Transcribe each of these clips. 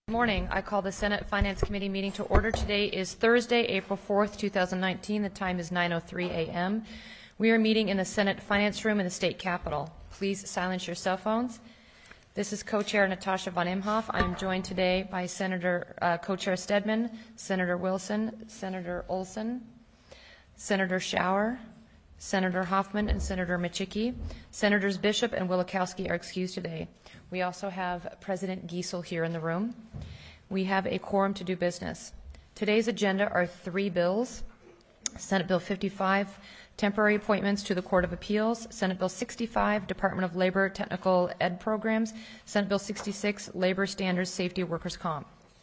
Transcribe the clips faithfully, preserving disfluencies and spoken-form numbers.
Good morning. I call the Senate Finance Committee meeting to order. Today is Thursday, April fourth, two thousand nineteen. The time is nine oh three a m We are meeting in the Senate Finance Room in the State Capitol. Please silence your cell phones. This is Co-Chair Natasha von Imhoff. I am joined today by Senator uh, Co-Chair Stedman, Senator Wilson, Senator Olson, Senator Schauer, Senator Hoffman, and Senator Michicki. Senators Bishop and Wielechowski are excused today. We also have President Giesel here in the room. We have a quorum to do business. Today's agenda are three bills: Senate Bill fifty-five, temporary appointments to the Court of Appeals; Senate Bill sixty-five, Department of Labor Technical Ed Programs; Senate Bill sixty-six, Labor Standards Safety Workers' Comp.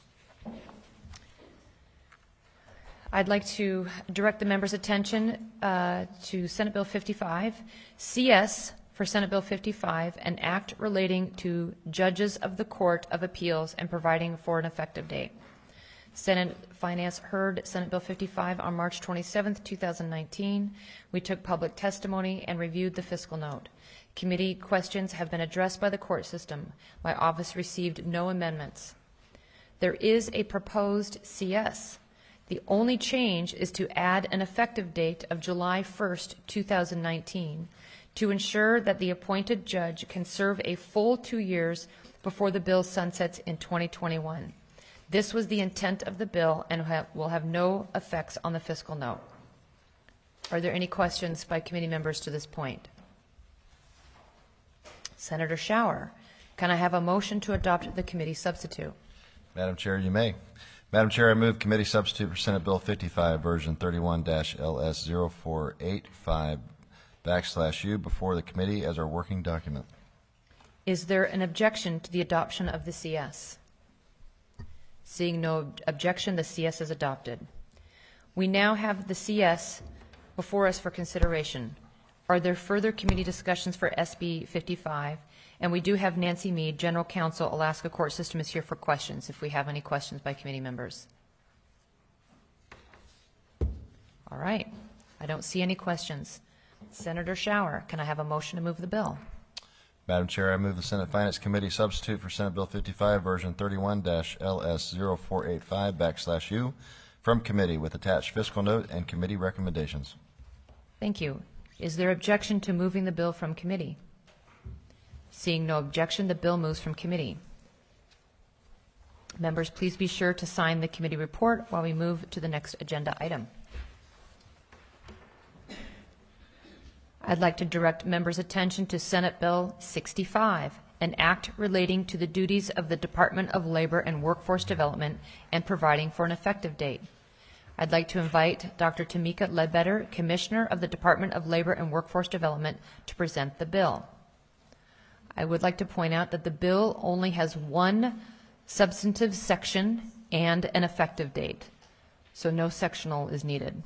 I'd like to direct the members' attention uh, to Senate Bill fifty-five, C S for Senate Bill fifty-five, an act relating to judges of the Court of Appeals and providing for an effective date. Senate Finance heard Senate Bill fifty-five on March twenty-seventh, two thousand nineteen. We took public testimony and reviewed the fiscal note. Committee questions have been addressed by the court system. My office received no amendments. There is a proposed C S. The only change is to add an effective date of July first, two thousand nineteen to ensure that the appointed judge can serve a full two years before the bill sunsets in twenty twenty-one. This was the intent of the bill and ha- will have no effects on the fiscal note. Are there any questions by committee members to this point? Senator Schauer, can I have a motion to adopt the committee substitute? Madam Chair, you may. Madam Chair, I move committee substitute for Senate Bill fifty-five, version thirty-one L S zero four eight five backslash U before the committee as our working document. Is there an objection to the adoption of the C S? Seeing no ob- objection, the C S is adopted. We now have the C S before us for consideration. Are there further committee discussions for S B fifty-five? And we do have Nancy Mead, General Counsel, Alaska Court System, is here for questions if we have any questions by committee members. All right. I don't see any questions. Senator Schauer, can I have a motion to move the bill? Madam Chair, I move the Senate Finance Committee substitute for Senate Bill fifty-five, version thirty-one L S zero four eight five backslash U from committee with attached fiscal note and committee recommendations. Thank you. Is there objection to moving the bill from committee? Seeing no objection, the bill moves from committee. Members, please be sure to sign the committee report while we move to the next agenda item. I'd like to direct members' attention to Senate Bill sixty-five, an act relating to the duties of the Department of Labor and Workforce Development and providing for an effective date. I'd like to invite Doctor Tamika Ledbetter, Commissioner of the Department of Labor and Workforce Development, to present the bill. I would like to point out that the bill only has one substantive section and an effective date, so no sectional is needed.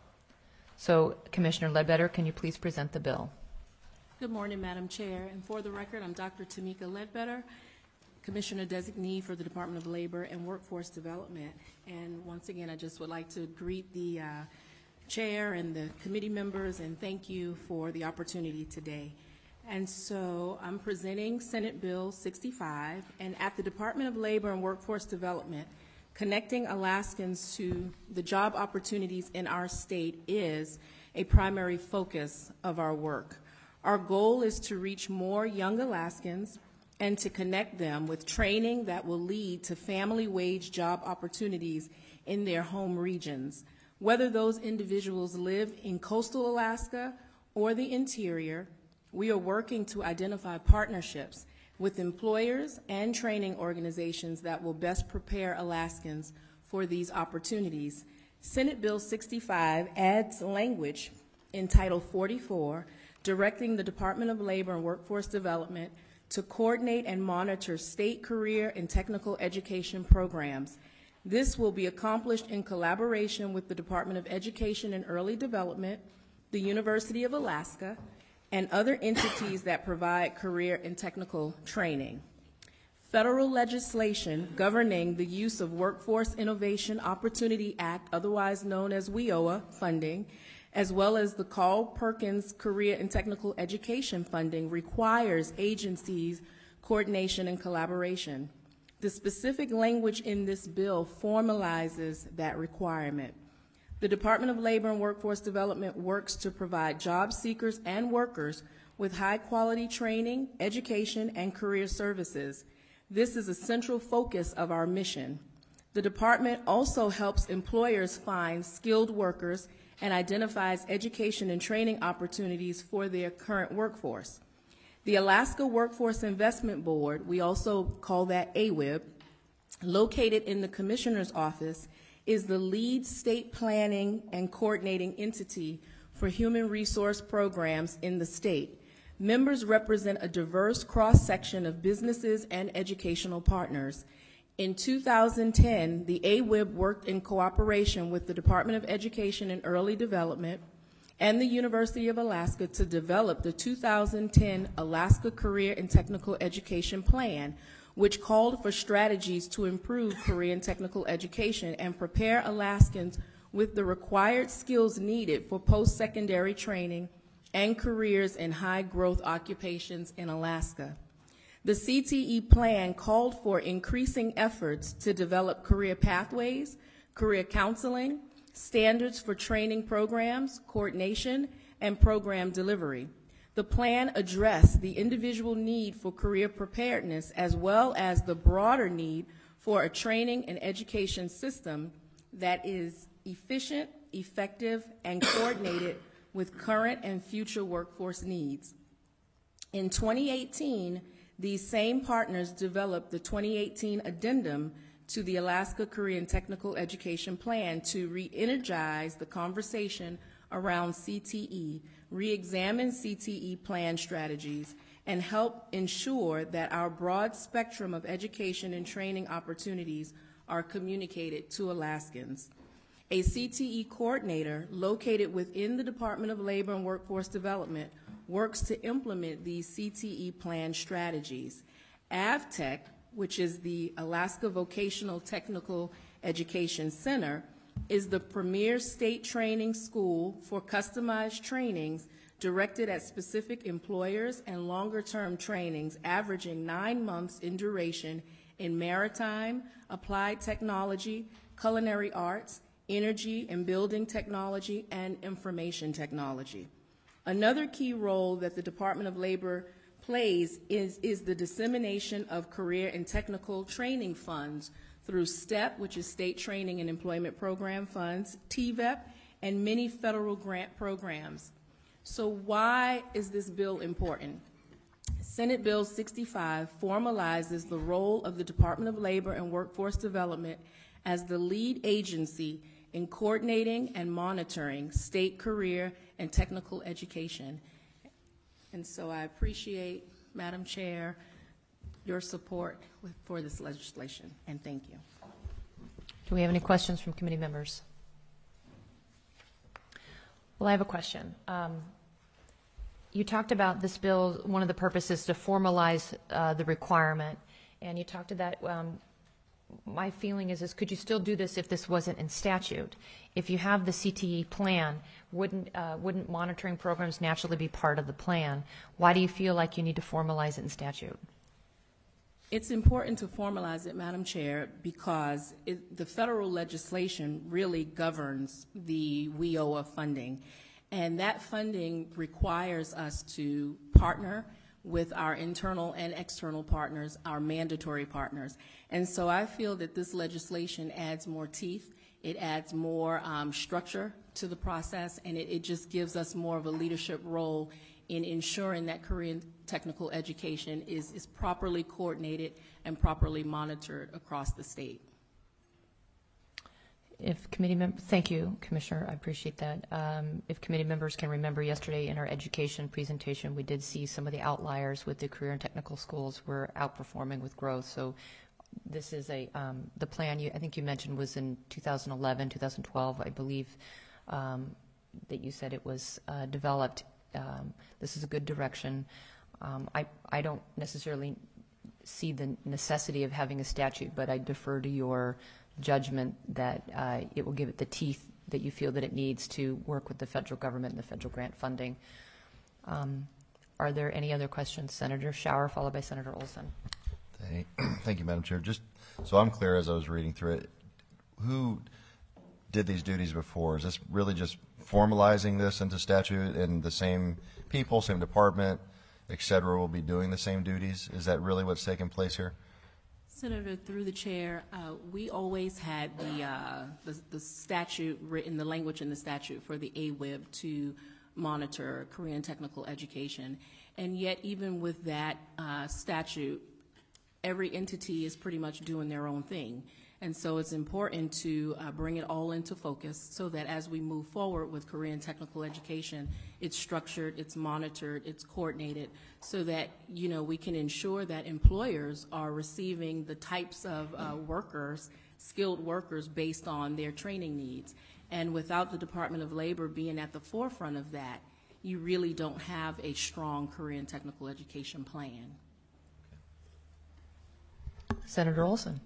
So, Commissioner Ledbetter, can you please present the bill? Good morning, Madam Chair. And for the record, I'm Doctor Tamika Ledbetter, Commissioner Designee for the Department of Labor and Workforce Development. And once again, I just would like to greet the uh, Chair and the committee members and thank you for the opportunity today. And so I'm presenting Senate Bill sixty-five, and at the Department of Labor and Workforce Development, connecting Alaskans to the job opportunities in our state is a primary focus of our work. Our goal is to reach more young Alaskans and to connect them with training that will lead to family wage job opportunities in their home regions. Whether those individuals live in coastal Alaska or the interior, we are working to identify partnerships with employers and training organizations that will best prepare Alaskans for these opportunities. Senate Bill sixty-five adds language in Title forty-four, directing the Department of Labor and Workforce Development to coordinate and monitor state career and technical education programs. This will be accomplished in collaboration with the Department of Education and Early Development, the University of Alaska, and other entities that provide career and technical training. Federal legislation governing the use of Workforce Innovation Opportunity Act, otherwise known as W I O A funding, as well as the Carl Perkins Career and Technical Education funding, requires agencies, coordination, and collaboration. The specific language in this bill formalizes that requirement. The Department of Labor and Workforce Development works to provide job seekers and workers with high-quality training, education, and career services. This is a central focus of our mission. The department also helps employers find skilled workers and identifies education and training opportunities for their current workforce. The Alaska Workforce Investment Board, we also call that A W I B, located in the Commissioner's Office, is the lead state planning and coordinating entity for human resource programs in the state. Members represent a diverse cross-section of businesses and educational partners. In two thousand ten, the A W I B worked in cooperation with the Department of Education and Early Development and the University of Alaska to develop the two thousand ten Alaska Career and Technical Education Plan, which called for strategies to improve career and technical education and prepare Alaskans with the required skills needed for post-secondary training and careers in high-growth occupations in Alaska. The C T E plan called for increasing efforts to develop career pathways, career counseling, standards for training programs, coordination, and program delivery. The plan addressed the individual need for career preparedness as well as the broader need for a training and education system that is efficient, effective, and coordinated with current and future workforce needs. In twenty eighteen, these same partners developed the twenty eighteen addendum to the Alaska Career and Technical Education Plan to re-energize the conversation around C T E, re-examine C T E plan strategies, and help ensure that our broad spectrum of education and training opportunities are communicated to Alaskans. A C T E coordinator located within the Department of Labor and Workforce Development works to implement these C T E plan strategies. AvTech, which is the Alaska Vocational Technical Education Center, is the premier state training school for customized trainings directed at specific employers and longer-term trainings averaging nine months in duration in maritime, applied technology, culinary arts, energy and building technology, and information technology. Another key role that the Department of Labor plays is, is the dissemination of career and technical training funds through STEP, which is State Training and Employment Program funds, T V E P, and many federal grant programs. So why is this bill important? Senate Bill sixty-five formalizes the role of the Department of Labor and Workforce Development as the lead agency in coordinating and monitoring state career and technical education. And so I appreciate, Madam Chair, your support with, for this legislation, and thank you. Do we have any questions from committee members? Well, I have a question. Um, you talked about this bill, one of the purposes to formalize uh, the requirement, and you talked to that. Um, my feeling is, is could you still do this if this wasn't in statute? If you have the C T E plan, wouldn't, uh, wouldn't monitoring programs naturally be part of the plan? Why do you feel like you need to formalize it in statute? It's important to formalize it, Madam Chair, because it, the federal legislation really governs the W I O A funding, and that funding requires us to partner with our internal and external partners, our mandatory partners. And so I feel that this legislation adds more teeth, it adds more um, structure to the process, and it, it just gives us more of a leadership role in ensuring that career and technical education is, is properly coordinated and properly monitored across the state. If committee members, thank you, Commissioner, I appreciate that. Um, if committee members can remember, yesterday in our education presentation, we did see some of the outliers with the career and technical schools were outperforming with growth. So this is a, um, the plan you, I think you mentioned was in two thousand eleven, two thousand twelve, I believe, um, that you said it was uh, developed. Um, this is a good direction. Um, I, I don't necessarily see the necessity of having a statute, but I defer to your judgment that uh, it will give it the teeth that you feel that it needs to work with the federal government and the federal grant funding. Um, are there any other questions? Senator Schauer, followed by Senator Olson. Thank you, Madam Chair. Just So I'm clear as I was reading through it. Who did these duties before? Is this really just formalizing this into statute, and the same people, same department, et cetera, will be doing the same duties? Is that really what's taking place here? Senator, through the chair, uh, we always had the, uh, the the statute written, the language in the statute for the A W I B to monitor Korean technical education, and yet even with that uh, statute, every entity is pretty much doing their own thing. And so it's important to uh, bring it all into focus so that as we move forward with Korean technical education, it's structured, it's monitored, it's coordinated, so that, you know, we can ensure that employers are receiving the types of uh, workers, skilled workers, based on their training needs. And without the Department of Labor being at the forefront of that, you really don't have a strong Korean technical education plan. Senator Olson.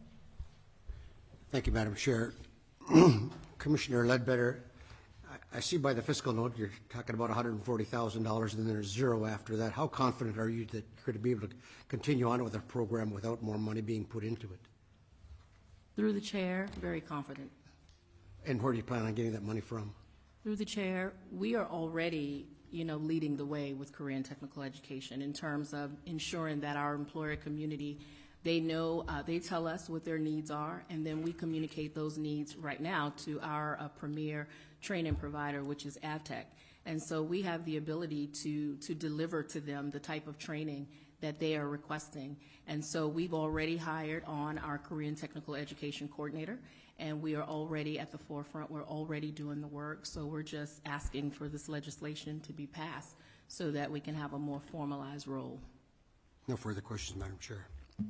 Thank you, Madam Chair. Commissioner Ledbetter, I, I see by the fiscal note you're talking about one hundred forty thousand dollars and then there's zero after that. How confident are you that you're going to be able to continue on with the program without more money being put into it? Through the chair, very confident. And where do you plan on getting that money from? Through the chair, we are already, you know, leading the way with Korean technical education in terms of ensuring that our employer community, they know, uh, they tell us what their needs are, and then we communicate those needs right now to our uh, premier training provider, which is Avtech. And so we have the ability to, to deliver to them the type of training that they are requesting. And so we've already hired on our Korean technical education coordinator, and we are already at the forefront. We're already doing the work, so we're just asking for this legislation to be passed so that we can have a more formalized role. No further questions, Madam Chair.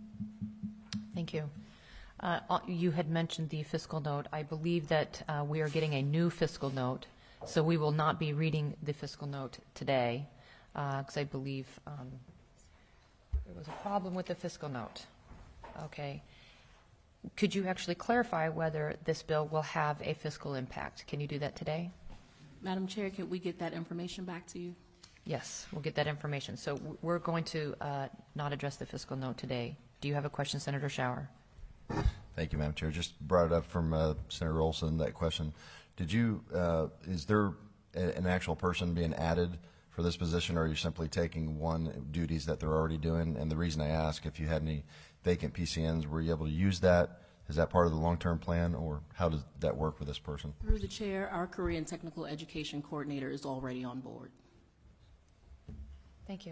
Thank you. Uh, you had mentioned the fiscal note. I believe that uh, we are getting a new fiscal note, so we will not be reading the fiscal note today, because uh, I believe um, there was a problem with the fiscal note. Okay. Could you actually clarify whether this bill will have a fiscal impact? Can you do that today? Madam Chair, can we get that information back to you? Yes, we'll get that information. So w- we're going to uh, not address the fiscal note today. Do you have a question, Senator Schauer? Thank you, Madam Chair. Just brought it up from uh, Senator Olson, that question. Did you, uh, is there a, an actual person being added for this position, or are you simply taking one duties that they're already doing? And the reason I ask, if you had any vacant P C Ns, were you able to use that? Is that part of the long-term plan, or how does that work with this person? Through the chair, our Korean technical education coordinator is already on board. Thank you.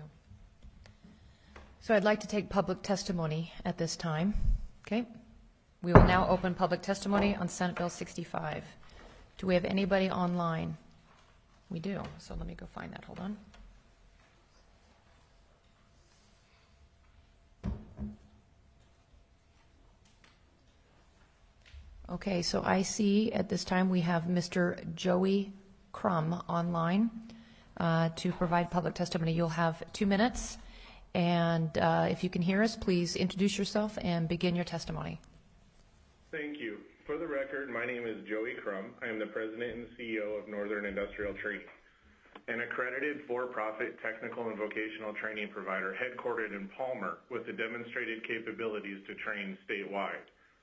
So I'd like to take public testimony at this time. Okay. We will now open public testimony on Senate Bill sixty-five. Do we have anybody online? We do. So let me go find that. Hold on. Okay, so I see at this time we have Mister Joey Crum online uh, to provide public testimony. You'll have two minutes, and uh, if you can hear us, please introduce yourself and begin your testimony. Thank you. For the record, my name is Joey Crum. I am the president and C E O of Northern Industrial Training, an accredited for-profit technical and vocational training provider headquartered in Palmer with the demonstrated capabilities to train statewide.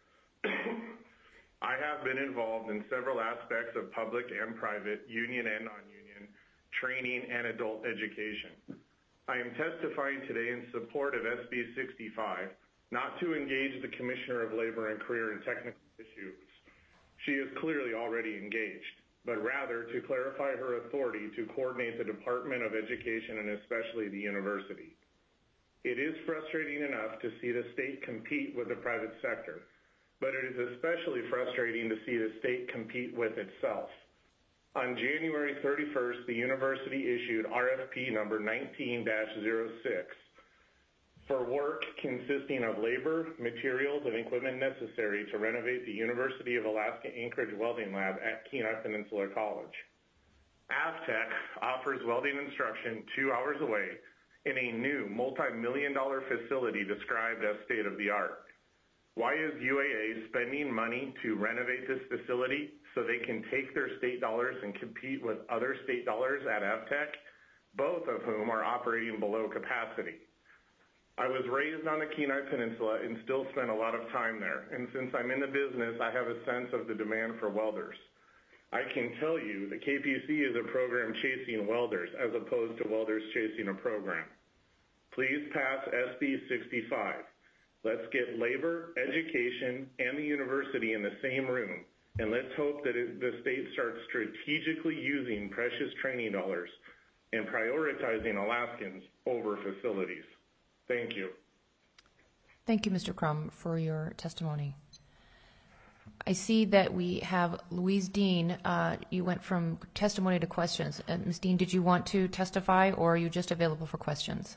I have been involved in several aspects of public and private, union and non-union, training and adult education. I am testifying today in support of S B sixty-five, not to engage the Commissioner of Labor and Career and Technical Issues. She is clearly already engaged, but rather to clarify her authority to coordinate the Department of Education and especially the university. It is frustrating enough to see the state compete with the private sector, but it is especially frustrating to see the state compete with itself. On January thirty-first, the university issued R F P number nineteen dash zero six for work consisting of labor, materials, and equipment necessary to renovate the University of Alaska Anchorage Welding Lab at Kenai Peninsula College. Avtech offers welding instruction two hours away in a new multi-million dollar facility described as state-of-the-art. Why is U A A spending money to renovate this facility so they can take their state dollars and compete with other state dollars at Avtech, both of whom are operating below capacity? I was raised on the Kenai Peninsula and still spend a lot of time there. And since I'm in the business, I have a sense of the demand for welders. I can tell you that K P C is a program chasing welders as opposed to welders chasing a program. Please pass S B sixty-five. Let's get labor, education, and the university in the same room. And let's hope that it, the state starts strategically using precious training dollars and prioritizing Alaskans over facilities. Thank you. Thank you, Mister Crum, for your testimony. I see that we have Louise Dean. Uh, you went from testimony to questions. Uh, Miz Dean, did you want to testify, or are you just available for questions?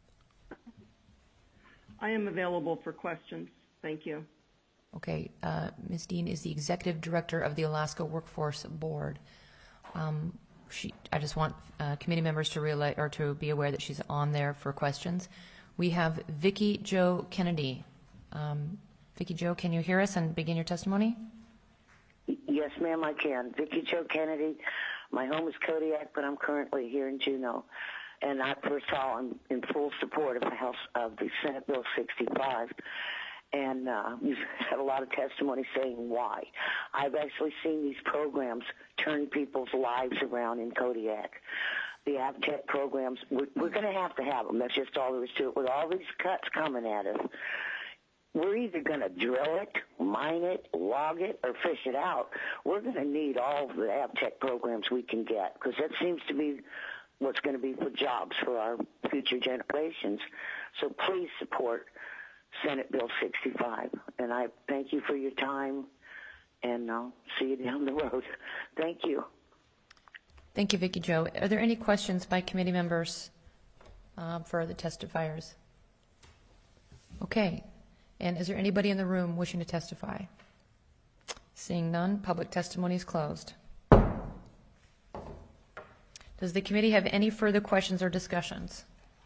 I am available for questions. Thank you. Okay. Uh, Miz Dean is the Executive Director of the Alaska Workforce Board. Um, she, I just want uh, committee members to realize, or to be aware that she's on there for questions. We have Vicki Jo Kennedy. Um, Vicki Jo, can you hear us and begin your testimony? Yes, ma'am, I can. Vicki Jo Kennedy. My home is Kodiak, but I'm currently here in Juneau. And I, first of all, I'm in full support of the House of the Senate Bill sixty-five. And uh, you've had a lot of testimony saying why. I've actually seen these programs turn people's lives around in Kodiak. The AvTech programs, we're, we're going to have to have them. That's just all there is to it. With all these cuts coming at us, we're either going to drill it, mine it, log it, or fish it out. We're going to need all of the AvTech programs we can get, because that seems to be what's going to be for jobs for our future generations. So please support Senate Bill sixty-five. And I thank you for your time, and I'll see you down the road. Thank you. Thank you, Vicki Jo. Are there any questions by committee members uh, for the testifiers? Okay. And is there anybody in the room wishing to testify? Seeing none, public testimony is closed. Does the committee have any further questions or discussions?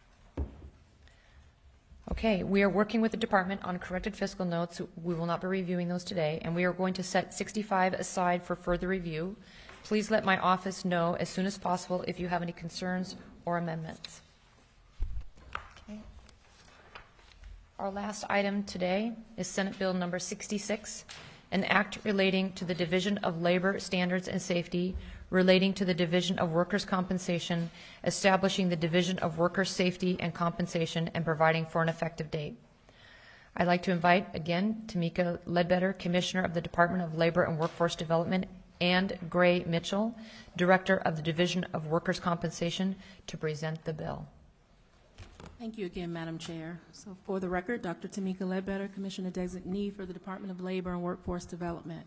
Okay, we are working with the department on corrected fiscal notes. We will not be reviewing those today, and we are going to set sixty-five aside for further review. Please let my office know as soon as possible if you have any concerns or amendments. Okay. Our last item today is Senate Bill number sixty-six, an act relating to the Division of Labor Standards and Safety, relating to the Division of Workers' Compensation, establishing the Division of Workers' Safety and Compensation, and providing for an effective date. I'd like to invite, again, Tamika Ledbetter, Commissioner of the Department of Labor and Workforce Development, and Gray Mitchell, Director of the Division of Workers' Compensation, to present the bill. Thank you again, Madam Chair. So for the record, Doctor Tamika Ledbetter, Commissioner Designee for the Department of Labor and Workforce Development.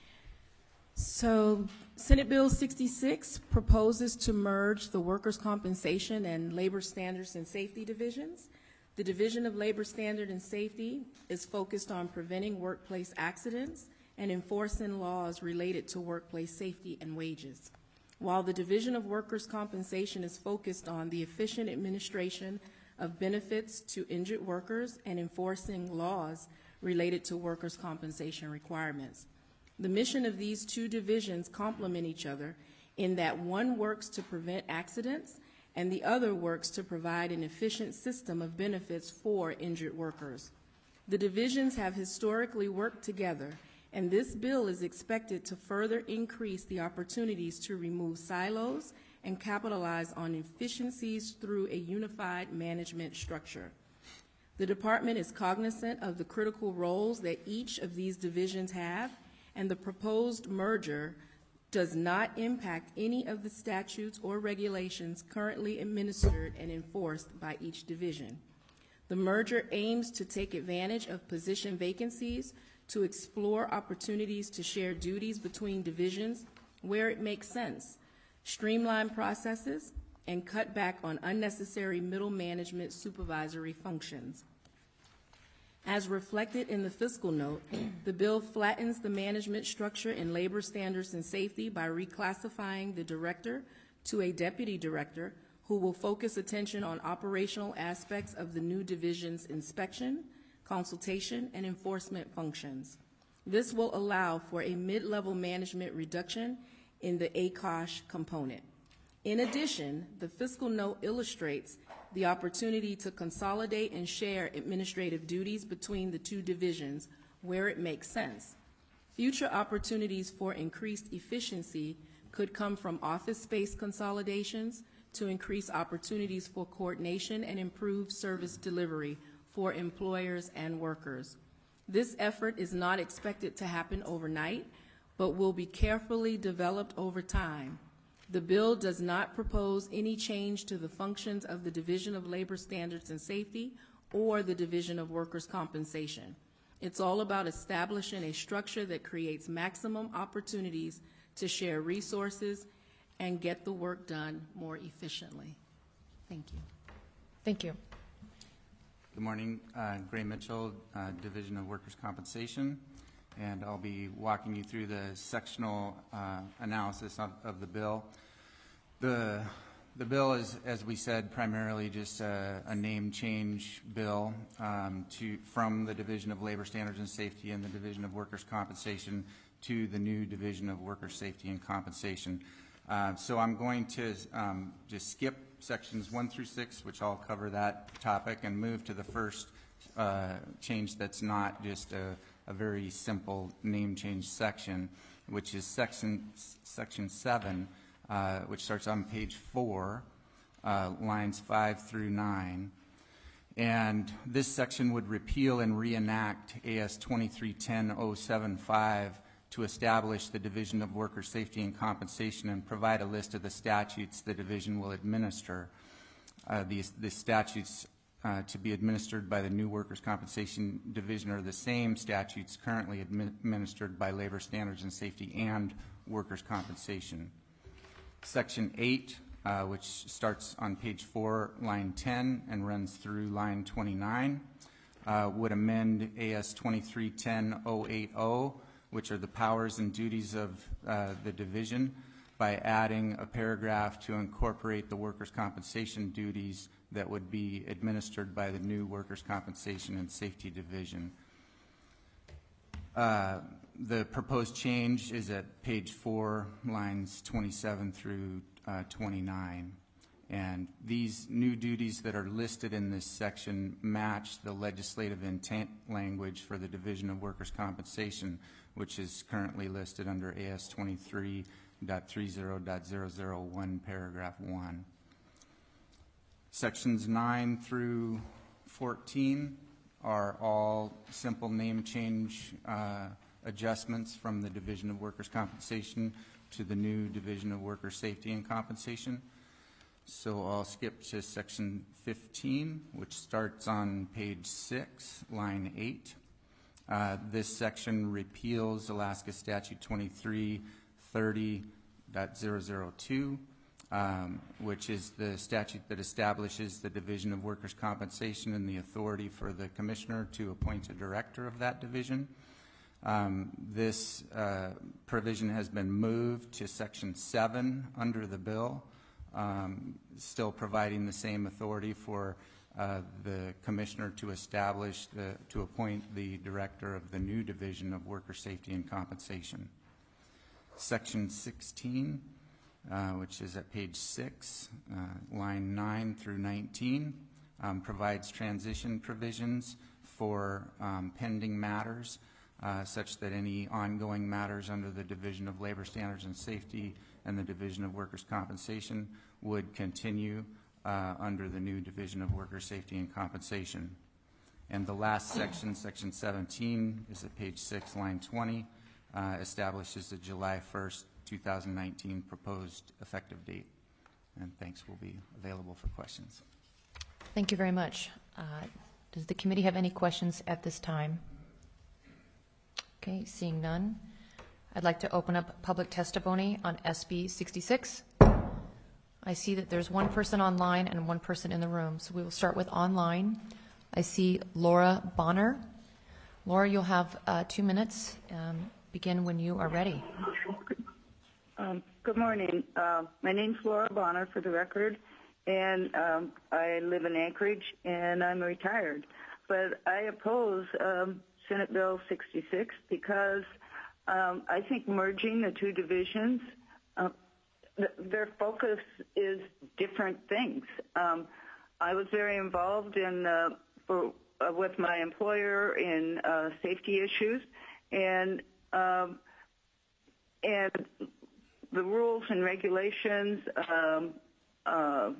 So Senate Bill sixty-six proposes to merge the Workers' Compensation and Labor Standards and Safety divisions. The Division of Labor Standard and Safety is focused on preventing workplace accidents and enforcing laws related to workplace safety and wages, while the Division of Workers' Compensation is focused on the efficient administration of benefits to injured workers and enforcing laws related to workers' compensation requirements. The mission of these two divisions complement each other in that one works to prevent accidents and the other works to provide an efficient system of benefits for injured workers. The divisions have historically worked together, and this bill is expected to further increase the opportunities to remove silos and capitalize on efficiencies through a unified management structure. The department is cognizant of the critical roles that each of these divisions have, and the proposed merger does not impact any of the statutes or regulations currently administered and enforced by each division. The merger aims to take advantage of position vacancies to explore opportunities to share duties between divisions where it makes sense, streamline processes, and cut back on unnecessary middle management supervisory functions. As reflected in the fiscal note, the bill flattens the management structure in labor standards and safety by reclassifying the director to a deputy director who will focus attention on operational aspects of the new division's inspection, consultation, and enforcement functions. This will allow for a mid-level management reduction in the A C O S H component. In addition, the fiscal note illustrates the opportunity to consolidate and share administrative duties between the two divisions where it makes sense. Future opportunities for increased efficiency could come from office space consolidations to increase opportunities for coordination and improve service delivery for employers and workers. This effort is not expected to happen overnight, but will be carefully developed over time. The bill does not propose any change to the functions of the Division of Labor Standards and Safety or the Division of Workers' Compensation. It's all about establishing a structure that creates maximum opportunities to share resources and get the work done more efficiently. Thank you. Thank you. Good morning. Uh, Gray Mitchell, uh, Division of Workers' Compensation, and I'll be walking you through the sectional uh, analysis of, of the bill. The, the bill is, as we said, primarily just a, a name change bill um, to, from the Division of Labor Standards and Safety and the Division of Workers' Compensation to the new Division of Workers' Safety and Compensation. Uh, so I'm going to um, just skip sections one through six, which I'll cover that topic, and move to the first uh, change that's not just a, a very simple name change section, which is section section seven, uh, which starts on page four, uh, lines five through nine. And this section would repeal and reenact A S twenty-three ten oh seventy-five to establish the Division of Worker Safety and Compensation and provide a list of the statutes the division will administer. Uh, these, the statutes uh, to be administered by the new Workers' Compensation Division are the same statutes currently admi administered by Labor Standards and Safety and Workers' Compensation. Section eight, uh, which starts on page four, line ten, and runs through line twenty-nine, uh, would amend A S twenty-three ten oh eighty, which are the powers and duties of uh, the division, by adding a paragraph to incorporate the workers' compensation duties that would be administered by the new Workers' Compensation and Safety Division. Uh, the proposed change is at page four, lines twenty-seven through uh, twenty-nine. And these new duties that are listed in this section match the legislative intent language for the Division of Workers' Compensation, which is currently listed under A S twenty-three point thirty point zero zero one, paragraph one. Sections nine through fourteen are all simple name change uh, adjustments from the Division of Workers' Compensation to the new Division of Workers' Safety and Compensation. So I'll skip to section fifteen, which starts on page six, line eight. Uh, this section repeals Alaska Statute twenty-three thirty point zero zero two, um, which is the statute that establishes the Division of Workers' Compensation and the authority for the commissioner to appoint a director of that division. Um, this uh, provision has been moved to section seven under the bill, um, still providing the same authority for uh, the commissioner to establish, the, to appoint the director of the new Division of Worker Safety and Compensation. Section sixteen, uh, which is at page six, uh, line nine through nineteen, um, provides transition provisions for um, pending matters, uh, such that any ongoing matters under the Division of Labor Standards and Safety and the Division of Workers' Compensation would continue uh, under the new Division of Worker Safety and Compensation. And the last section, section seventeen, is at page six, line twenty, uh, establishes the July first, two thousand nineteen proposed effective date. And thanks, will be available for questions. Thank you very much. Uh, does the committee have any questions at this time? Okay, seeing none. I'd like to open up public testimony on S B sixty-six. I see that there's one person online and one person in the room, so we will start with online. I see Laura Bonner. Laura, you'll have uh, two minutes. Um, begin when you are ready. Um, good morning. Uh, my name's Laura Bonner, for the record, and um, I live in Anchorage, and I'm retired. But I oppose um, Senate Bill sixty-six because um, I think merging the two divisions, uh, th their focus is different things. Um, I was very involved in uh, for, uh, with my employer in uh, safety issues, and um, and the rules and regulations, um, uh,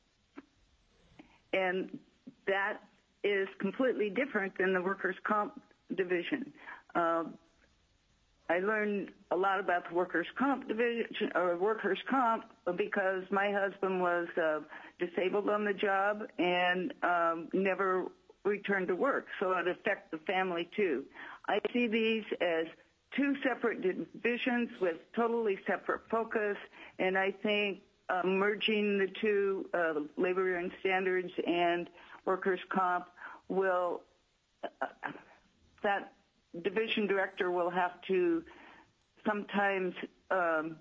and that is completely different than the workers' comp division. Uh, I learned a lot about the workers' comp division or workers' comp because my husband was uh, disabled on the job and um, never returned to work, so it affects the family too. I see these as two separate divisions with totally separate focus, and I think uh, merging the two, uh, labor and standards and workers' comp, will uh, that division director will have to sometimes um,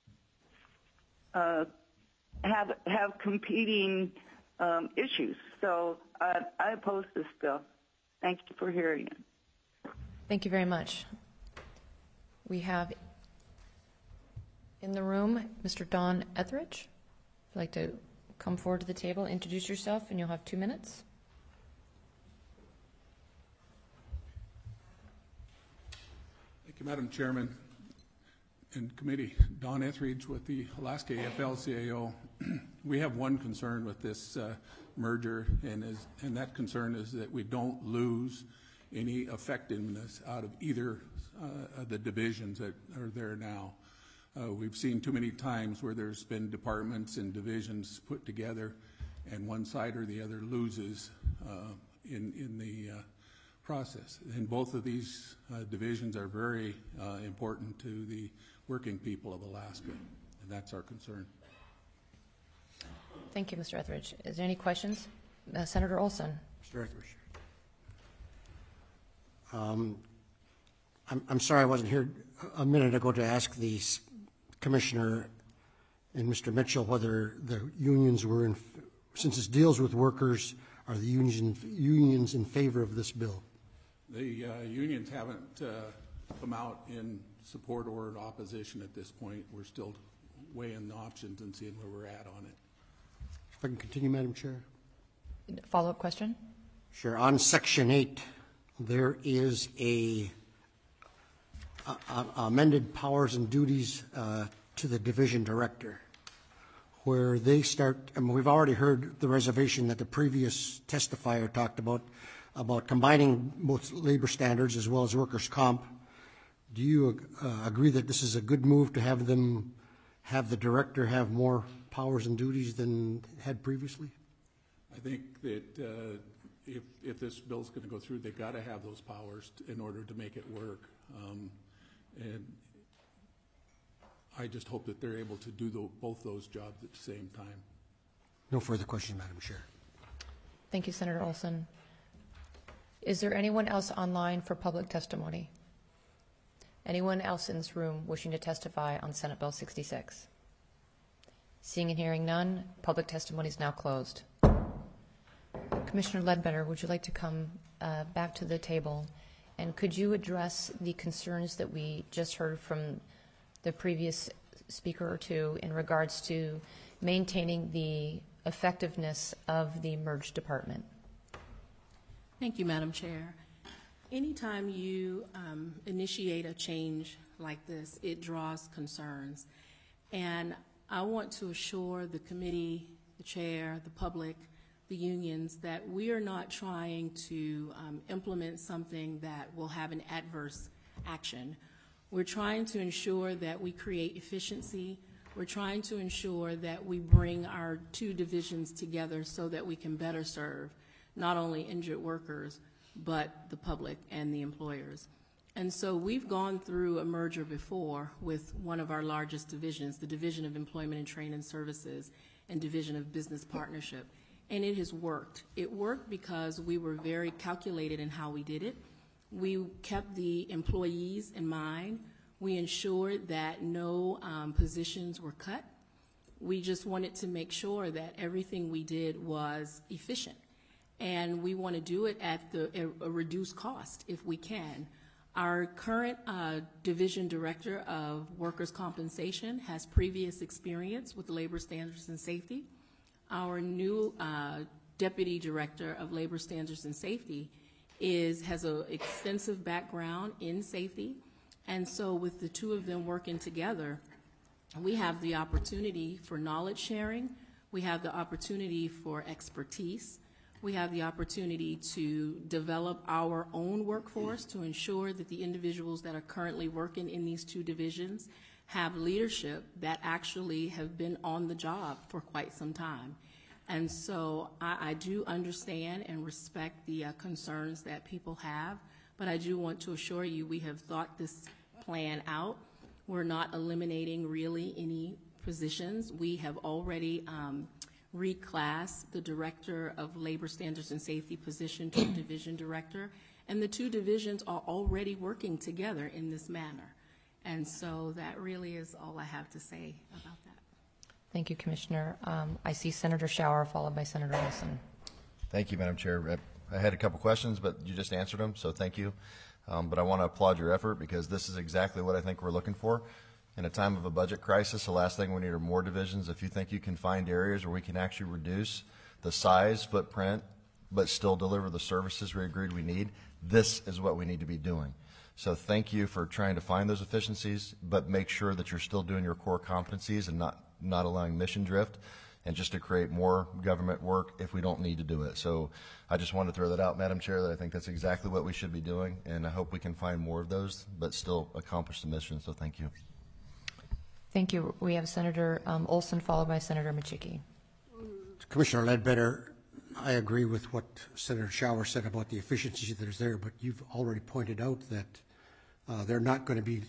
uh, have have competing um, issues. So uh, I oppose this bill. Thank you for hearing it. Thank you very much. We have in the room Mister Don Etheridge. If you'd like to come forward to the table, introduce yourself, and you'll have two minutes. Thank you, Madam Chairman and committee. Don Etheridge with the Alaska A F L C A O. We have one concern with this uh, merger, and, is, and that concern is that we don't lose any effectiveness out of either uh, of the divisions that are there now. Uh, we've seen too many times where there's been departments and divisions put together, and one side or the other loses uh, in, in the uh, process. And both of these uh, divisions are very uh, important to the working people of Alaska, and that's our concern. Thank you, Mister Etheridge. Is there any questions? Uh, Senator Olson. Mister Etheridge. Um, I'm, I'm sorry I wasn't here a minute ago to ask the Commissioner and Mister Mitchell whether the unions were, in, since this deals with workers, are the union, unions in favor of this bill? The uh, unions haven't uh, come out in support or in opposition at this point. We're still weighing the options and seeing where we're at on it. If I can continue, Madam Chair. Follow-up question? Sure. On Section eight, there is a, a, a amended powers and duties uh, to the division director, where they start, I mean, we've already heard the reservation that the previous testifier talked about, about combining both labor standards as well as workers' comp. Do you uh, agree that this is a good move to have them, have the director have more powers and duties than had previously? I think that uh, if, if this bill's going to go through, they've got to have those powers to, in order to make it work. Um, and I just hope that they're able to do the, both those jobs at the same time. No further questions, Madam Chair. Thank you, Senator Olson. Is there anyone else online for public testimony? Anyone else in this room wishing to testify on Senate Bill sixty-six? Seeing and hearing none, public testimony is now closed. Commissioner Ledbetter, would you like to come uh, back to the table, and could you address the concerns that we just heard from the previous speaker or two in regards to maintaining the effectiveness of the merged department? Thank you, Madam Chair. Anytime you um, initiate a change like this, it draws concerns. And I want to assure the committee, the chair, the public, the unions, that we are not trying to um, implement something that will have an adverse action. We're trying to ensure that we create efficiency. We're trying to ensure that we bring our two divisions together so that we can better serve not only injured workers, but the public and the employers. And so we've gone through a merger before with one of our largest divisions, the Division of Employment and Training Services and Division of Business Partnership, and it has worked. It worked because we were very calculated in how we did it. We kept the employees in mind. We ensured that no um, positions were cut. We just wanted to make sure that everything we did was efficient. And we want to do it at the, a, a reduced cost if we can. Our current uh, division director of workers' compensation has previous experience with labor standards and safety. Our new uh, Deputy Director of Labor Standards and Safety, is has an extensive background in safety. And so with the two of them working together, we have the opportunity for knowledge sharing. We have the opportunity for expertise. We have the opportunity to develop our own workforce to ensure that the individuals that are currently working in these two divisions have leadership that actually have been on the job for quite some time. And so I, I do understand and respect the uh, concerns that people have, but I do want to assure you we have thought this plan out. We're not eliminating really any positions. We have already um, reclass the Director of Labor Standards and Safety position to Division Director, and the two divisions are already working together in this manner. And so that really is all I have to say about that. Thank you, Commissioner. Um, I see Senator Shower followed by Senator Olson. Thank you, Madam Chair. I had a couple questions, but you just answered them, so thank you. Um, but I want to applaud your effort because this is exactly what I think we're looking for. In a time of a budget crisis, the last thing we need are more divisions. If you think you can find areas where we can actually reduce the size, footprint, but still deliver the services we agreed we need, this is what we need to be doing. So thank you for trying to find those efficiencies, but make sure that you're still doing your core competencies and not, not allowing mission drift and just to create more government work if we don't need to do it. So I just wanted to throw that out, Madam Chair, that I think that's exactly what we should be doing, and I hope we can find more of those, but still accomplish the mission. So thank you. Thank you. We have Senator um, Olson followed by Senator Machicki. Commissioner Ledbetter, I agree with what Senator Shower said about the efficiency that is there, but you've already pointed out that uh, they're not going to be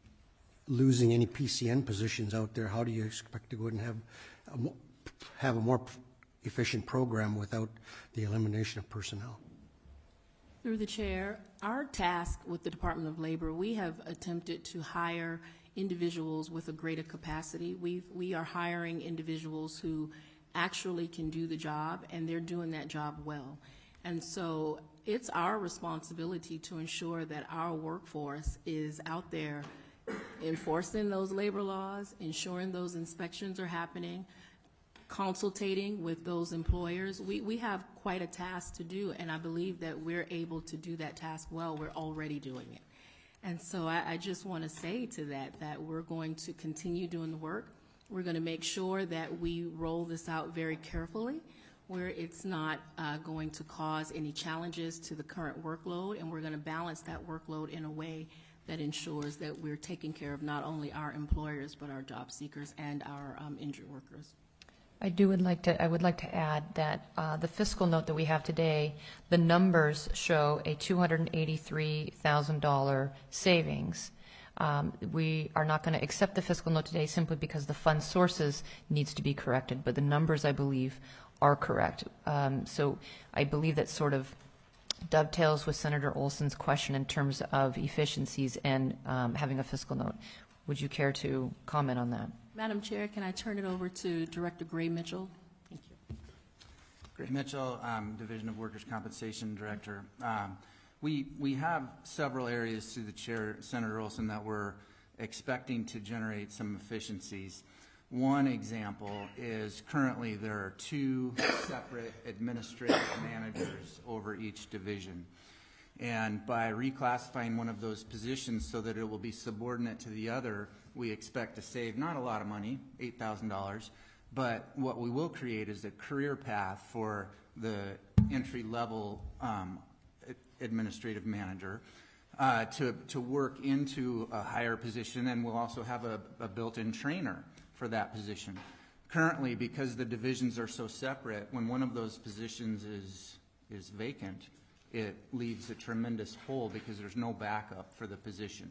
losing any P C N positions out there. How do you expect to go and have a, mo- have a more efficient program without the elimination of personnel? Through the chair, our task with the Department of Labor, we have attempted to hire individuals with a greater capacity. We've, we are hiring individuals who actually can do the job, and they're doing that job well. And so it's our responsibility to ensure that our workforce is out there enforcing those labor laws, ensuring those inspections are happening, consultating with those employers. We, we have quite a task to do, and I believe that we're able to do that task well. We're already doing it. And so I, I just want to say to that, that we're going to continue doing the work. We're going to make sure that we roll this out very carefully, where it's not uh, going to cause any challenges to the current workload, and we're going to balance that workload in a way that ensures that we're taking care of not only our employers, but our job seekers and our um, injured workers. I do would like to. I would like to add that uh, the fiscal note that we have today, the numbers show a two hundred eighty-three thousand dollars savings. Um, we are not going to accept the fiscal note today simply because the fund sources needs to be corrected, but the numbers, I believe, are correct. Um, so I believe that sort of dovetails with Senator Olson's question in terms of efficiencies and um, having a fiscal note. Would you care to comment on that? Madam Chair, can I turn it over to Director Gray Mitchell? Thank you. Gray Mitchell, um, Division of Workers' Compensation Director. Um, we, we have several areas through the chair, Senator Olson, that we're expecting to generate some efficiencies. One example is currently there are two separate administrative managers over each division. And by reclassifying one of those positions so that it will be subordinate to the other, we expect to save not a lot of money, eight thousand dollars, but what we will create is a career path for the entry-level um, administrative manager uh, to, to work into a higher position, and we'll also have a, a built-in trainer for that position. Currently, because the divisions are so separate, when one of those positions is, is vacant, it leaves a tremendous hole because there's no backup for the position.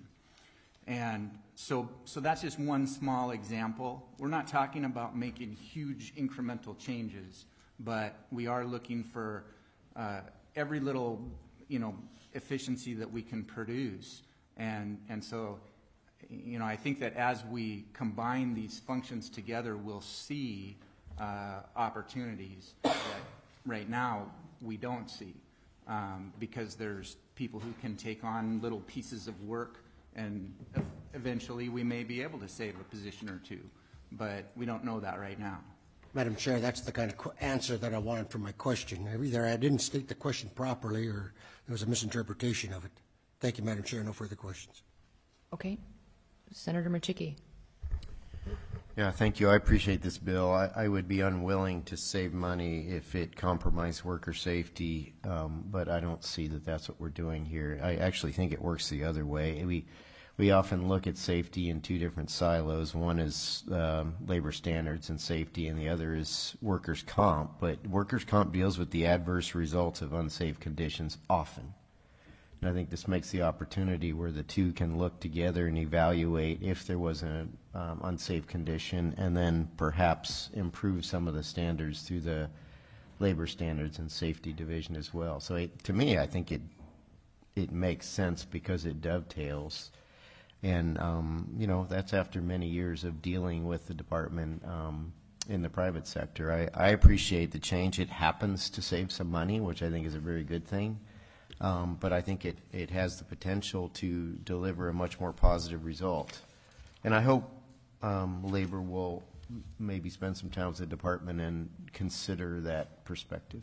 And so, so that's just one small example. We're not talking about making huge incremental changes, but we are looking for uh, every little, you know, efficiency that we can produce. And, and so, you know, I think that as we combine these functions together, we'll see uh, opportunities that right now we don't see. Um, because there's people who can take on little pieces of work, and eventually we may be able to save a position or two, but we don't know that right now. Madam Chair, that's the kind of qu- answer that I wanted for my question. Either I didn't state the question properly or there was a misinterpretation of it. Thank you, Madam Chair. No further questions. Okay. Senator Murchicki. Yeah, thank you. I appreciate this bill. I, I would be unwilling to save money if it compromised worker safety, um, but I don't see that that's what we're doing here. I actually think it works the other way. We we often look at safety in two different silos. One is um, labor standards and safety, and the other is workers' comp. But workers' comp deals with the adverse results of unsafe conditions often. And I think this makes the opportunity where the two can look together and evaluate if there was an um, unsafe condition, and then perhaps improve some of the standards through the labor standards and safety division as well. So it, to me, I think it it makes sense because it dovetails. And, um, you know, that's after many years of dealing with the department um, in the private sector. I, I appreciate the change. It happens to save some money, which I think is a very good thing. Um, but I think it, it has the potential to deliver a much more positive result. And I hope um, Labor will maybe spend some time with the department and consider that perspective.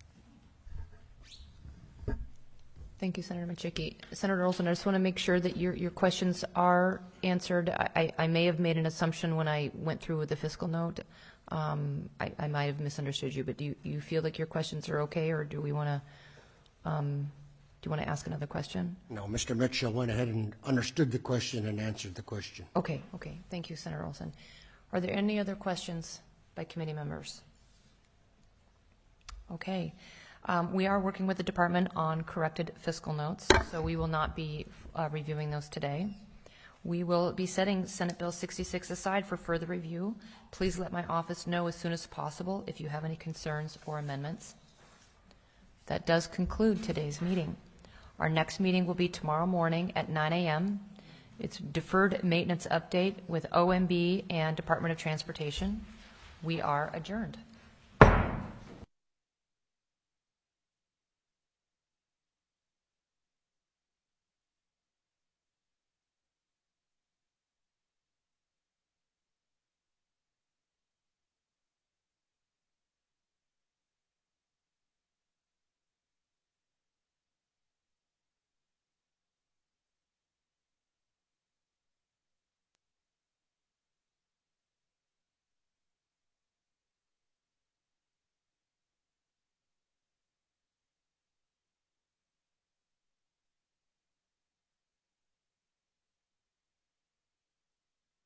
Thank you, Senator Murchicki. Senator Olson, I just want to make sure that your, your questions are answered. I, I may have made an assumption when I went through with the fiscal note. Um, I, I might have misunderstood you, but do you, you feel like your questions are okay, or do we want to um, do you want to ask another question? No, Mister Mitchell went ahead and understood the question and answered the question. Okay, okay. Thank you, Senator Olson. Are there any other questions by committee members? Okay. Um, we are working with the department on corrected fiscal notes, so we will not be uh, reviewing those today. We will be setting Senate Bill sixty-six aside for further review. Please let my office know as soon as possible if you have any concerns or amendments. That does conclude today's meeting. Our next meeting will be tomorrow morning at nine a m It's deferred maintenance update with O M B and Department of Transportation. We are adjourned.